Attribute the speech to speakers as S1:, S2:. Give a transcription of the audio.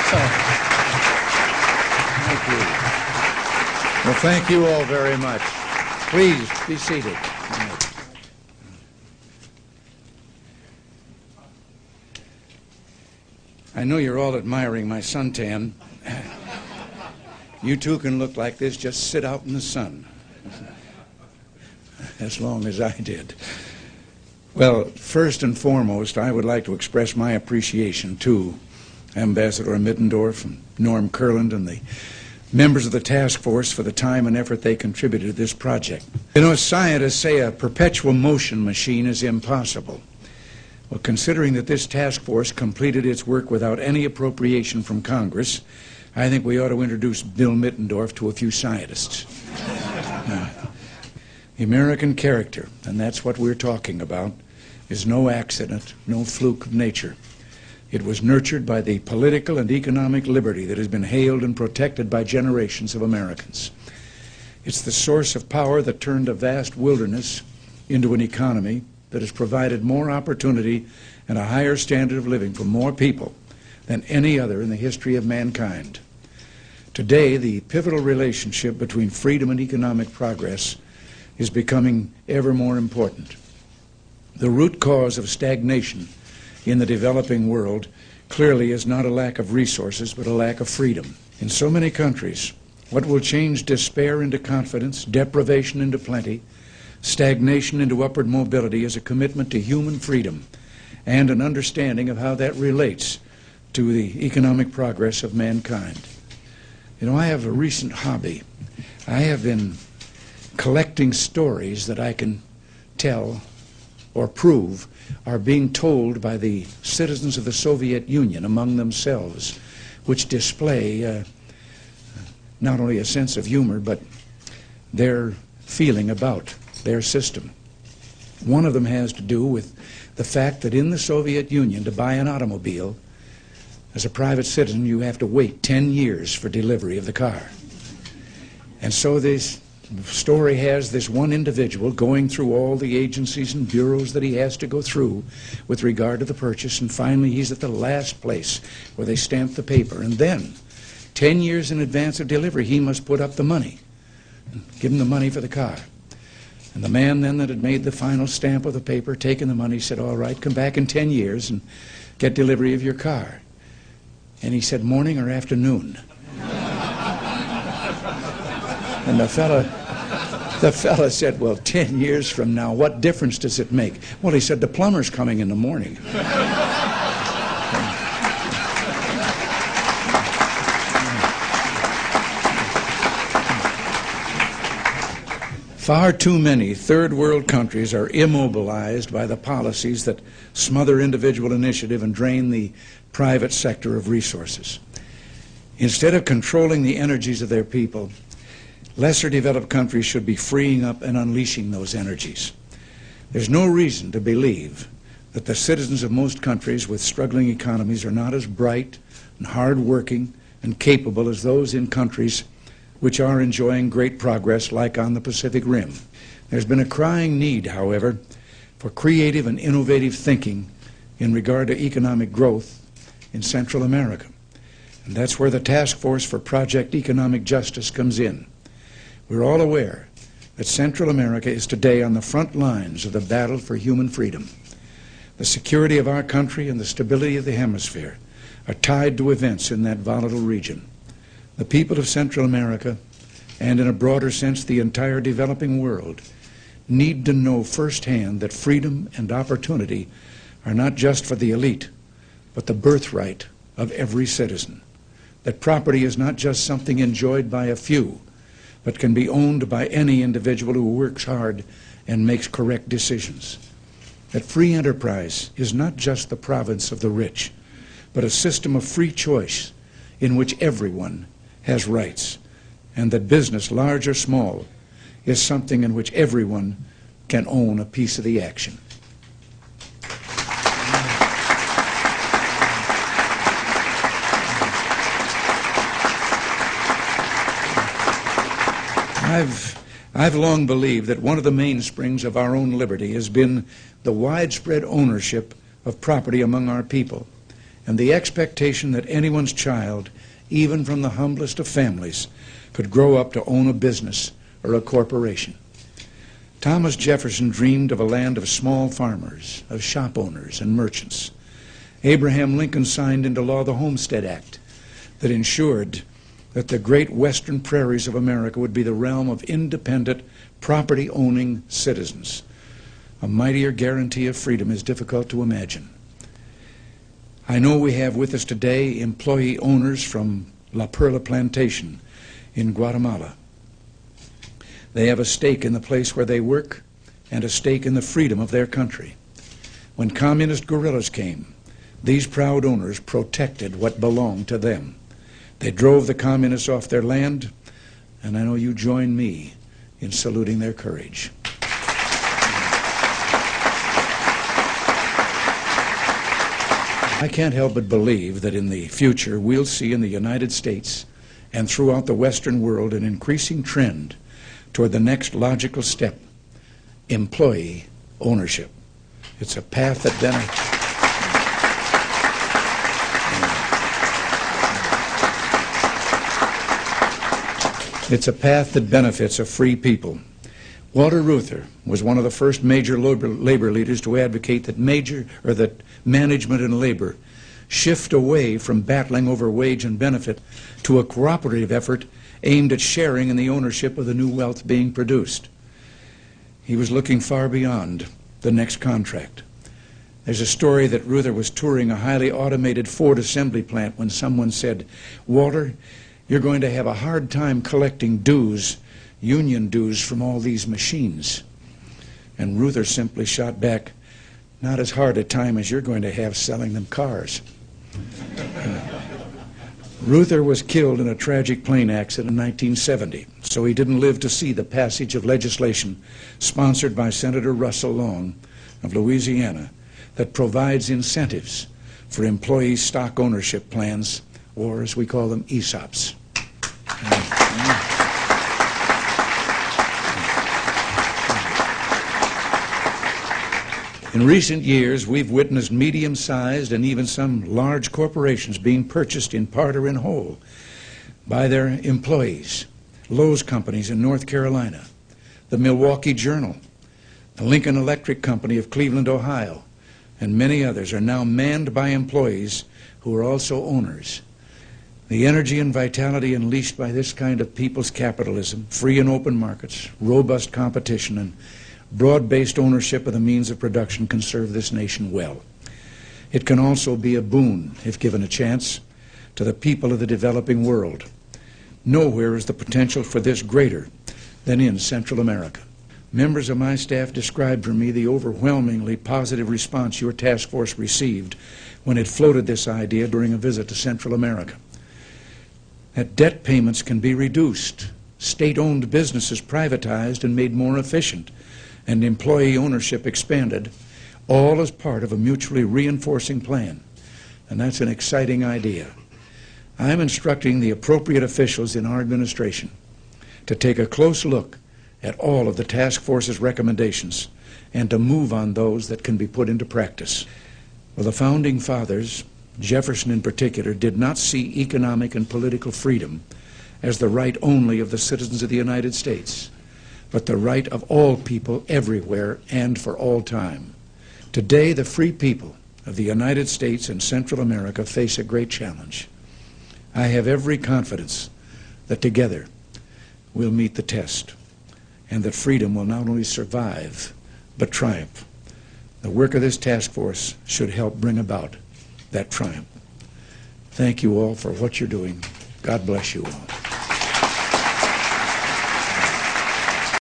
S1: Thank you. Well, thank you all very much. Please be seated. I know you're all admiring my suntan. You too can look like this, just sit out in the sun. As long as I did. Well, first and foremost, I would like to express my appreciation to Ambassador Middendorf and Norm Kurland and the members of the task force for the time and effort they contributed to this project. You know, scientists say a perpetual motion machine is impossible. Well, considering that this task force completed its work without any appropriation from Congress, I think we ought to introduce Bill Middendorf to a few scientists. The American character, and that's what we're talking about, is no accident, no fluke of nature. It was nurtured by the political and economic liberty that has been hailed and protected by generations of Americans. It's the source of power that turned a vast wilderness into an economy that has provided more opportunity and a higher standard of living for more people than any other in the history of mankind. Today, the pivotal relationship between freedom and economic progress is becoming ever more important. The root cause of stagnation in the developing world clearly is not a lack of resources, but a lack of freedom. In so many countries, what will change despair into confidence, deprivation into plenty, stagnation into upward mobility is a commitment to human freedom and an understanding of how that relates to the economic progress of mankind. You know, I have a recent hobby. I have been collecting stories that I can tell or prove are being told by the citizens of the Soviet Union among themselves, which display not only a sense of humor, but their feeling about their system. One of them has to do with the fact that in the Soviet Union, to buy an automobile, as a private citizen, you have to wait 10 years for delivery of the car. And so this story has this one individual going through all the agencies and bureaus that he has to go through with regard to the purchase, and finally he's at the last place where they stamp the paper. And then, 10 years in advance of delivery, he must put up the money, and give him the money for the car. And the man then that had made the final stamp of the paper, taken the money, said, "All right, come back in 10 years and get delivery of your car." And he said, "Morning or afternoon?" And the fella said, "Well, 10 years from now, what difference does it make?" Well, he said, "The plumber's coming in the morning." Far too many third world countries are immobilized by the policies that smother individual initiative and drain the private sector of resources. Instead of controlling the energies of their people, lesser developed countries should be freeing up and unleashing those energies. There's no reason to believe that the citizens of most countries with struggling economies are not as bright and hard-working and capable as those in countries which are enjoying great progress, like on the Pacific Rim. There's been a crying need, however, for creative and innovative thinking in regard to economic growth in Central America. And that's where the Task Force for Project Economic Justice comes in. We're all aware that Central America is today on the front lines of the battle for human freedom. The security of our country and the stability of the hemisphere are tied to events in that volatile region. The people of Central America, and in a broader sense the entire developing world, need to know firsthand that freedom and opportunity are not just for the elite, but the birthright of every citizen. That property is not just something enjoyed by a few, but can be owned by any individual who works hard and makes correct decisions. That free enterprise is not just the province of the rich, but a system of free choice in which everyone has rights, and that business, large or small, is something in which everyone can own a piece of the action. I've long believed that one of the mainsprings of our own liberty has been the widespread ownership of property among our people, and the expectation that anyone's child, even from the humblest of families, could grow up to own a business or a corporation. Thomas Jefferson dreamed of a land of small farmers, of shop owners and merchants. Abraham Lincoln signed into law the Homestead Act that ensured that the great western prairies of America would be the realm of independent, property-owning citizens. A mightier guarantee of freedom is difficult to imagine. I know we have with us today employee owners from La Perla Plantation in Guatemala. They have a stake in the place where they work and a stake in the freedom of their country. When communist guerrillas came, these proud owners protected what belonged to them. They drove the communists off their land, and I know you join me in saluting their courage. I can't help but believe that in the future we'll see in the United States and throughout the Western world an increasing trend toward the next logical step, employee ownership. It's a path that benefits a free people. Walter Reuther was one of the first major labor leaders to advocate that management and labor shift away from battling over wage and benefit to a cooperative effort aimed at sharing in the ownership of the new wealth being produced. He was looking far beyond the next contract. There's a story that Reuther was touring a highly automated Ford assembly plant when someone said, "Walter, you're going to have a hard time collecting dues, union dues, from all these machines." And Reuther simply shot back, "Not as hard a time as you're going to have selling them cars." Reuther was killed in a tragic plane accident in 1970, so he didn't live to see the passage of legislation sponsored by Senator Russell Long of Louisiana that provides incentives for employee stock ownership plans, or as we call them, ESOPs. In recent years, we've witnessed medium-sized and even some large corporations being purchased in part or in whole by their employees. Lowe's companies in North Carolina, the Milwaukee Journal, the Lincoln Electric Company of Cleveland, Ohio, and many others are now manned by employees who are also owners. The energy and vitality unleashed by this kind of people's capitalism, free and open markets, robust competition, and broad-based ownership of the means of production can serve this nation well. It can also be a boon, if given a chance, to the people of the developing world. Nowhere is the potential for this greater than in Central America. Members of my staff described for me the overwhelmingly positive response your task force received when it floated this idea during a visit to Central America. That debt payments can be reduced, state-owned businesses privatized and made more efficient, and employee ownership expanded, all as part of a mutually reinforcing plan. And that's an exciting idea. I'm instructing the appropriate officials in our administration to take a close look at all of the task force's recommendations and to move on those that can be put into practice. Well, the founding fathers, Jefferson in particular, did not see economic and political freedom as the right only of the citizens of the United States, but the right of all people everywhere and for all time. Today, the free people of the United States and Central America face a great challenge. I have every confidence that together we'll meet the test, and that freedom will not only survive, but triumph. The work of this task force should help bring about that triumph. Thank you all for what you're doing. God bless you all.